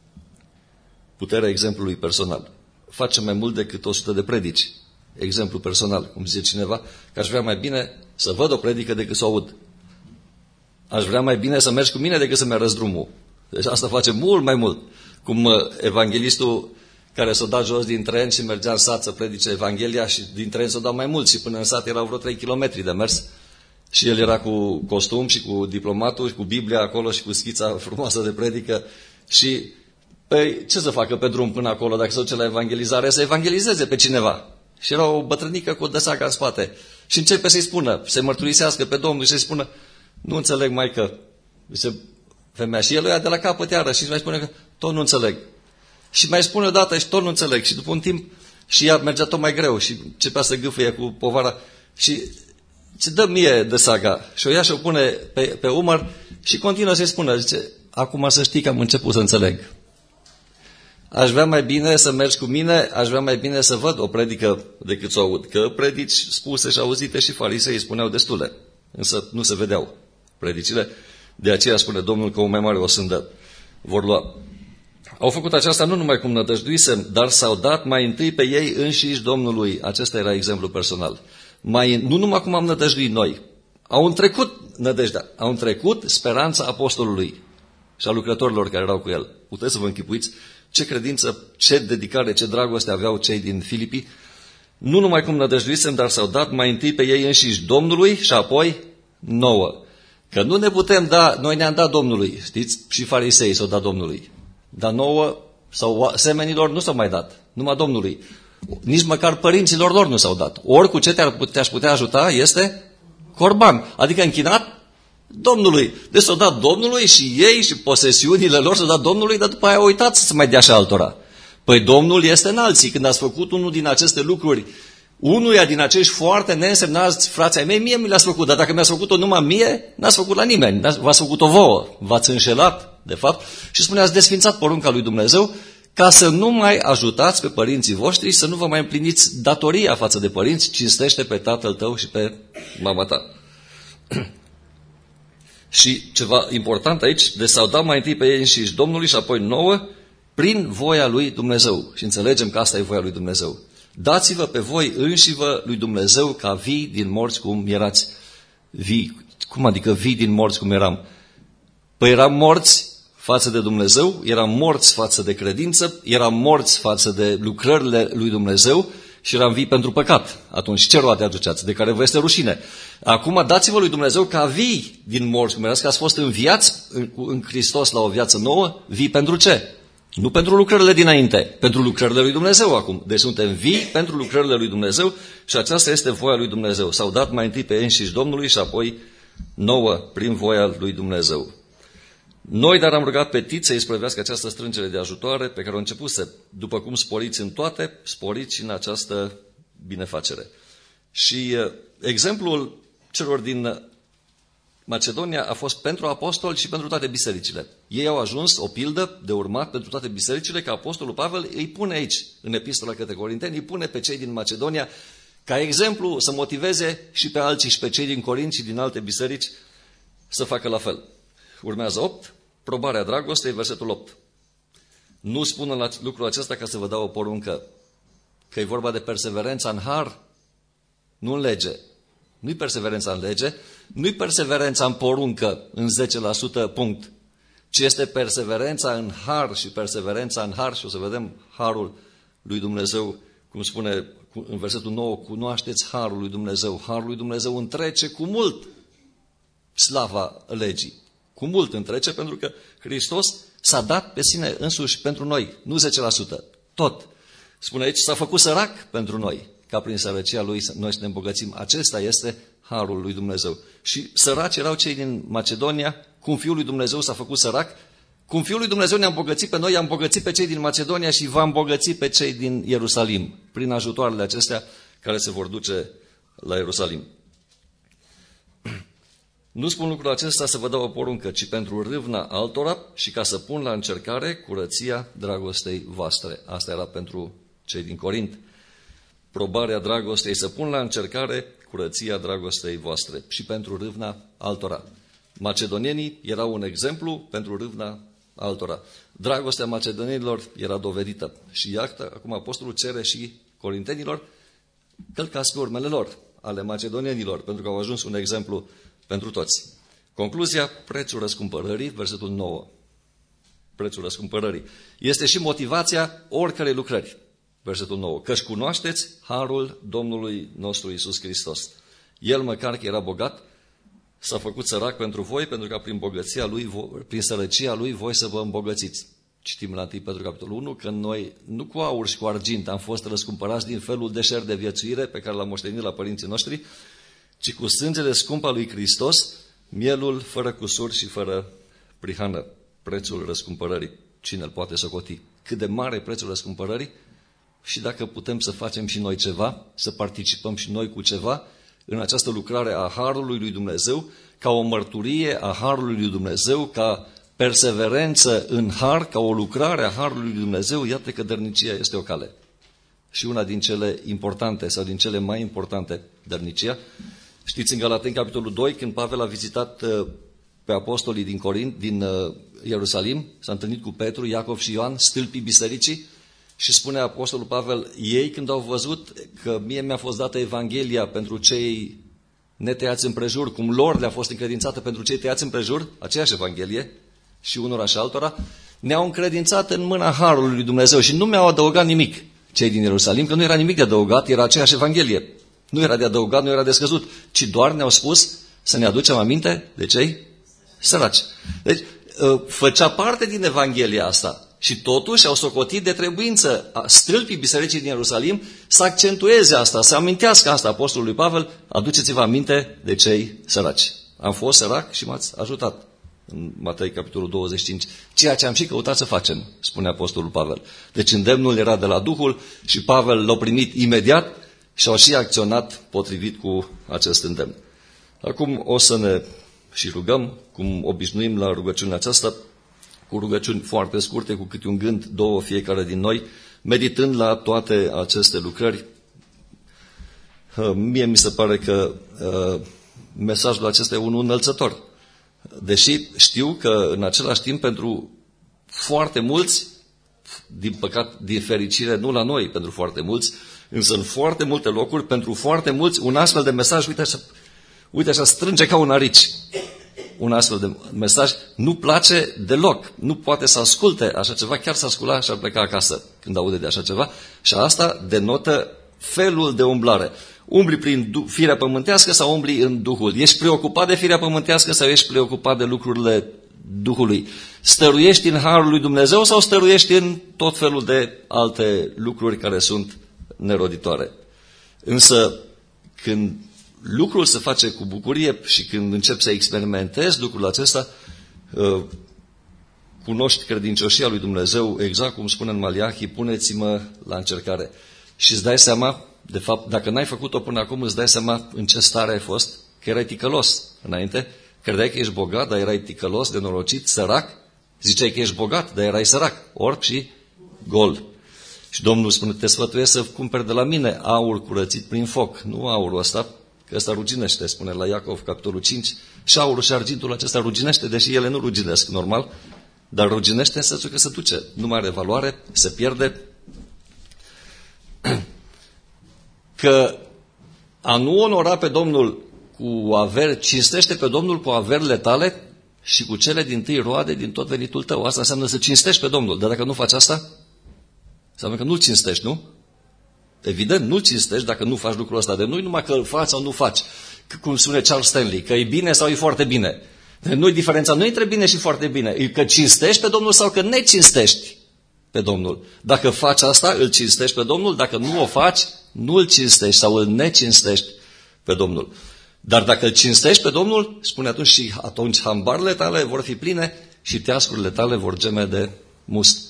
Puterea exemplului personal. Face mai mult decât o sută de predici. Exemplu personal, cum zice cineva, că aș vrea mai bine să văd o predică decât să o aud. Aș vrea mai bine să mergi cu mine decât să-mi arăți drumul. Deci asta face mult mai mult. Cum evanghelistul care s-a dat jos din tren și mergea în sat să predice Evanghelia și din tren s-a dat mai mult și până în sat erau vreo trei kilometri de mers. Și el era cu costum și cu diplomatul și cu Biblia acolo și cu schița frumoasă de predică. Și păi, ce să facă pe drum până acolo dacă se duce la evangelizare? Să evangelizeze pe cineva. Și era o bătrânică cu o dăsacă în spate. Și începe să-i spună, să-i mărturisească pe Domnul și să-i spună, nu înțeleg, maică. Zice femeia. Și el o ia de la capăt iară și mai spune că tot nu înțeleg. Și mai spune o dată și tot nu înțeleg. Și după un timp și ea mergea tot mai greu și începea să gâfâie cu povara. Și ce dă mie de saga. Și o ia și o pune pe, pe umăr și continuă să-i spună. Zice, acum să știi că am început să înțeleg. Aș vrea mai bine să mergi cu mine, aș vrea mai bine să văd o predică decât să o aud. Că predici spuse și auzite și farisei spuneau destule. Însă nu se vedeau predicile. De aceea spune Domnul că o mai mare o sândă vor lua. Au făcut aceasta nu numai cum nădăjduisem, dar s-au dat mai întâi pe ei înșiși Domnului. Acesta era exemplu personal. Mai, nu numai cum am nădăjduit noi. Au întrecut nădejdea, au întrecut speranța apostolului și a lucrătorilor care erau cu el. Puteți să vă închipuiți ce credință, ce dedicare, ce dragoste aveau cei din Filipii. Nu numai cum nădăjduisem, dar s-au dat mai întâi pe ei înșiși Domnului și apoi nouă. Că nu ne putem da, noi ne-am dat Domnului, știți, și farisei s-au dat Domnului. Dar nouă sau semenilor nu s-au mai dat, numai Domnului. Nici măcar părinților lor nu s-au dat. Ori cu ce te-ar putea, putea ajuta este corban, adică închinat Domnului. Deci s-au dat Domnului și ei și posesiunile lor s-au dat Domnului, dar după aia au uitat să se mai dea și altora. Păi Domnul este în alții. Când ați făcut unul din aceste lucruri, unuia din acești foarte neînsemnați frații ai mei, mie mi le-ați făcut, dar dacă mi-ați făcut-o numai mie, n-ați făcut la nimeni, v-ați făcut-o vouă, v-ați înșelat, de fapt, și spune, ați desfințat porunca lui Dumnezeu ca să nu mai ajutați pe părinții voștri, să nu vă mai împliniți datoria față de părinți, cinstește pe tatăl tău și pe mama ta. Și ceva important aici, de s-au dat mai întâi pe ei înșiși Domnului și apoi nouă, prin voia lui Dumnezeu. Și înțelegem că asta e voia lui Dumnezeu. Dați-vă pe voi înșivă lui Dumnezeu ca vii din morți cum erați. Vii, cum adică vii din morți cum eram? Păi eram morți față de Dumnezeu, eram morți față de credință, eram morți față de lucrările lui Dumnezeu și eram vii pentru păcat. Atunci ce roade aduceați? De care vă este rușine. Acum dați-vă lui Dumnezeu ca vii din morți cum erați, că ați fost înviați în, în Hristos la o viață nouă. Vii pentru ce? Nu pentru lucrările dinainte, pentru lucrările lui Dumnezeu acum. Deci suntem vii pentru lucrările lui Dumnezeu și aceasta este voia lui Dumnezeu. S-au dat mai întâi pe înșiși Domnului și apoi nouă prin voia lui Dumnezeu. Noi dar am rugat pe Tit să îi sprăvească această strângere de ajutoare pe care o începuse. După cum sporiți în toate, sporiți și în această binefacere. Și exemplul celor din Macedonia a fost pentru apostoli și pentru toate bisericile. Ei au ajuns o pildă de urmat pentru toate bisericile, că apostolul Pavel îi pune aici, în epistola către Corinteni, îi pune pe cei din Macedonia ca exemplu să motiveze și pe alții și pe cei din Corint și din alte biserici să facă la fel. Urmează opt, probarea dragostei, versetul opt. Nu spun la lucrul acesta ca să vă dau o poruncă, că e vorba de perseverența în har, nu în lege. Nu-i perseverența în lege, nu-i perseverența în poruncă, în zece la sută punct, ci este perseverența în har și perseverența în har, și o să vedem harul lui Dumnezeu, cum spune în versetul nouă, cunoașteți harul lui Dumnezeu. Harul lui Dumnezeu întrece cu mult slava legii. Cu mult întrece, pentru că Hristos s-a dat pe sine însuși pentru noi, nu zece la sută, tot. Spune aici, s-a făcut sărac pentru noi, ca prin sărăcia lui noi să ne îmbogățim. Acesta este harul lui Dumnezeu. Și săraci erau cei din Macedonia, cum Fiul lui Dumnezeu s-a făcut sărac, cum Fiul lui Dumnezeu ne-a îmbogățit pe noi, i-a îmbogățit pe cei din Macedonia și va îmbogăți pe cei din Ierusalim, prin ajutoarele acestea care se vor duce la Ierusalim. Nu spun lucrul acesta să vă dau o poruncă, ci pentru râvna altora și ca să pun la încercare curăția dragostei voastre. Asta era pentru cei din Corint. Probarea dragostei, să pun la încercare curăția dragostei voastre și pentru râvna altora. Macedonienii erau un exemplu pentru râvna altora. Dragostea macedonienilor era dovedită și iată, acum apostolul cere și corintenilor, călcați pe urmele lor, ale macedonienilor, pentru că au ajuns un exemplu pentru toți. Concluzia, prețul răscumpărării, versetul nouă. Prețul răscumpărării. Este și motivația oricărei lucrări. Versetul nouă. Căci cunoașteți harul Domnului nostru Iisus Hristos. El, măcar că era bogat, s-a făcut sărac pentru voi, pentru ca prin bogăția lui, prin sărăcia lui, voi să vă îmbogățiți. Citim la întâi Petru capitolul unu că noi, nu cu aur și cu argint, am fost răscumpărați din felul de șer de viețuire pe care l-am moștenit la părinții noștri, ci cu sângele scump al lui Hristos, mielul fără cusur și fără prihană. Prețul răscumpărării. Cine îl poate socoti? Cât de mare e prețul răscumpărării? Și dacă putem să facem și noi ceva, să participăm și noi cu ceva în această lucrare a harului lui Dumnezeu, ca o mărturie a harului lui Dumnezeu, ca perseverență în har, ca o lucrare a harului lui Dumnezeu, iată că dărnicia este o cale. Și una din cele importante, sau din cele mai importante, dărnicia. Știți, în Galateni, capitolul doi, când Pavel a vizitat pe apostolii din Corint, din Ierusalim, s-a întâlnit cu Petru, Iacov și Ioan, stâlpii bisericii, și spune apostolul Pavel, ei când au văzut că mie mi-a fost dată Evanghelia pentru cei netăiați împrejur, cum lor le-a fost încredințată pentru cei tăiați împrejur, aceeași Evanghelie, și unora și altora, ne-au încredințat în mâna harului lui Dumnezeu și nu mi-au adăugat nimic cei din Ierusalim, că nu era nimic de adăugat, era aceeași Evanghelie. Nu era de adăugat, nu era de scăzut, ci doar ne-au spus să ne aducem aminte de cei săraci. Deci, făcea parte din Evanghelia asta. Și totuși au socotit de trebuință a stâlpii bisericii din Ierusalim să accentueze asta, să amintească asta apostolului Pavel, aduceți-vă aminte de cei săraci. Am fost sărac și m-ați ajutat. În Matei, capitolul douăzeci și cinci, ceea ce am și căutat să facem, spune apostolul Pavel. Deci îndemnul era de la Duhul și Pavel l-a primit imediat și au și acționat potrivit cu acest îndemn. Acum o să ne și rugăm, cum obișnuim la rugăciunea aceasta, cu rugăciuni foarte scurte, cu câte un gând, două fiecare din noi, meditând la toate aceste lucrări. Mie mi se pare că uh, mesajul acesta e unul înălțător. Deși știu că în același timp pentru foarte mulți, din păcat, din fericire, nu la noi, pentru foarte mulți, însă în foarte multe locuri, pentru foarte mulți, un astfel de mesaj, uite așa, uite așa strânge ca un arici. Un astfel de mesaj nu place deloc. Nu poate să asculte așa ceva, chiar să asculta și ar pleca acasă când aude de așa ceva. Și asta denotă felul de umblare. Umbli prin firea pământească sau umbli în Duhul? Ești preocupat de firea pământească sau ești preocupat de lucrurile Duhului? Stăruiești în harul lui Dumnezeu sau stăruiești în tot felul de alte lucruri care sunt neroditoare? Însă când lucrul se face cu bucurie și când începi să experimentezi lucrul acesta, cunoști credincioșia lui Dumnezeu, exact cum spune în Maliahi, puneți-mă la încercare. Și îți dai seama, de fapt, dacă n-ai făcut-o până acum, îți dai seama în ce stare ai fost, că erai ticălos înainte, Credeai că ești bogat, dar erai ticălos, nenorocit, sărac? Ziceai că ești bogat, dar erai sărac, orb și gol. Și Domnul spune, te sfătuiesc să cumperi de la mine aur curățit prin foc. Nu aurul ăsta, că ăsta ruginește, spune la Iacov, capitolul cinci. Și aurul și argintul acesta ruginește, deși ele nu ruginesc, normal. Dar ruginește în sensul că se duce. Nu mai are valoare, se pierde. Că a nu onora pe Domnul cu averi, cinstește pe Domnul cu averile tale și cu cele dintâi roade din tot venitul tău. Asta înseamnă să cinstești pe Domnul. Dar dacă nu faci asta, înseamnă că nu-L cinstești, nu? Evident, nu-L cinstești dacă nu faci lucrul ăsta. De nu numai că îl faci sau nu faci. Cum spune Charles Stanley, că e bine sau e foarte bine. Nu-i diferența, nu între bine și foarte bine. E că cinstești pe Domnul sau că ne cinstești pe Domnul. Dacă faci asta, îl cinstești pe Domnul. Dacă nu o faci, nu îl cinstești sau îl necinstești pe Domnul. Dar dacă îl cinstești pe Domnul, spune atunci și atunci hambarele tale vor fi pline și teascurile tale vor geme de must.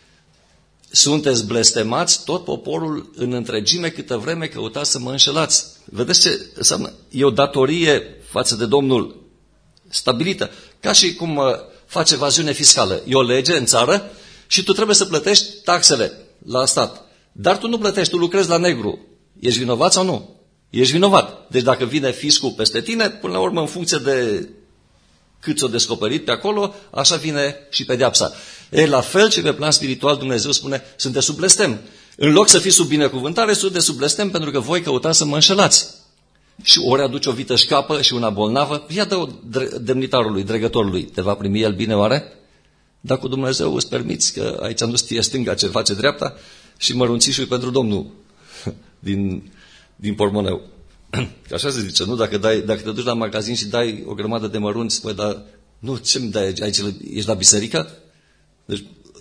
Sunteți blestemați tot poporul în întregime câtă vreme căutați să mă înșelați. Vedeți ce înseamnă? E o datorie față de Domnul stabilită. Ca și cum face evaziune fiscală. E o lege în țară și tu trebuie să plătești taxele la stat. Dar tu nu plătești, tu lucrezi la negru. Ești vinovat sau nu? Ești vinovat. Deci dacă vine fiscul peste tine, până la urmă, în funcție de cât ți-o descoperit pe acolo, așa vine și pedeapsa. E, la fel și pe plan spiritual Dumnezeu spune, sunteți sub blestem. În loc să fiți sub binecuvântare, sunteți sub blestem pentru că voi căutați să mă înșelați. Și ori aduce o vită șcapă și una bolnavă, ia dă-o demnitarului, dregătorului. Te va primi el bine oare? Dar cu Dumnezeu îți permiți că aici nu știe stânga ce face dreapta și mărunțișul pentru Domnul din, din pormoneu. Că așa se zice, nu? Dacă, dai, dacă te duci la magazin și dai o grămadă de mărunți, spui, dar nu, ce-mi dai aici? Ești la biserică? Deci,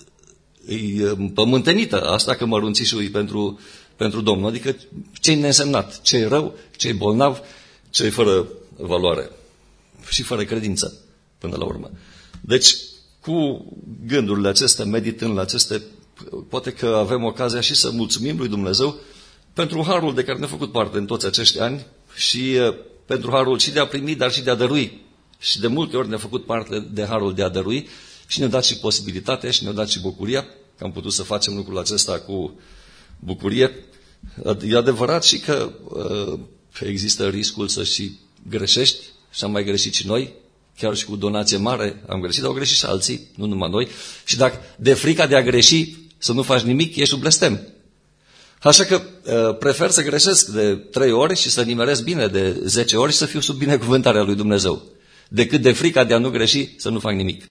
e pământenită asta că mărunțișul e pentru, pentru Domnul. Adică ce-i neînsemnat, ce-i rău, ce-i bolnav, ce-i fără valoare și fără credință, până la urmă. Deci, cu gândurile acestea, meditând la aceste, poate că avem ocazia și să mulțumim lui Dumnezeu pentru harul de care ne-a făcut parte în toți acești ani și pentru harul și de a primi, dar și de a dărui. Și de multe ori ne-a făcut parte de harul de a dărui și ne-a dat și posibilitatea și ne-a dat și bucuria că am putut să facem lucrul acesta cu bucurie. E adevărat și că uh, există riscul să și greșești și am mai greșit și noi, chiar și cu donație mare am greșit, dar au greșit și alții, nu numai noi. Și dacă de frica de a greși să nu faci nimic, ești un blestem. Așa că uh, prefer să greșesc de trei ori și să nimeresc bine de zece ori și să fiu sub binecuvântarea lui Dumnezeu, decât de frica de a nu greși să nu fac nimic.